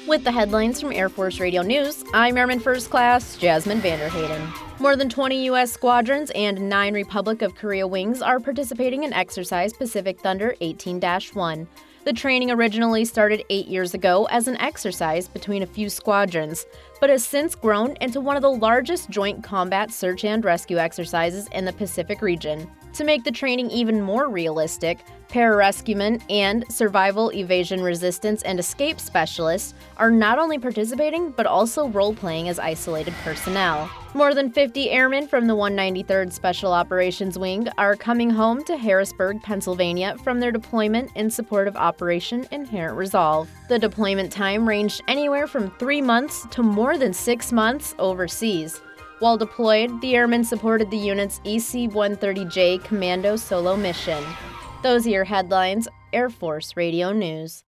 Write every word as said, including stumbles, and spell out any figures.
With the headlines from Air Force Radio News, I'm Airman First Class Jasmine Vanderhayden. More than twenty U S squadrons and nine Republic of Korea wings are participating in Exercise Pacific Thunder eighteen dash one. The training originally started eight years ago as an exercise between a few squadrons, but has since grown into one of the largest joint combat search and rescue exercises in the Pacific region. To make the training even more realistic, pararescuemen and survival, evasion, resistance, and escape specialists are not only participating, but also role-playing as isolated personnel. More than fifty airmen from the one ninety-third Special Operations Wing are coming home to Harrisburg, Pennsylvania from their deployment in support of Operation Inherent Resolve. The deployment time ranged anywhere from three months to more than six months overseas. While deployed, the airmen supported the unit's E C one thirty J Commando Solo mission. Those are your headlines, Air Force Radio News.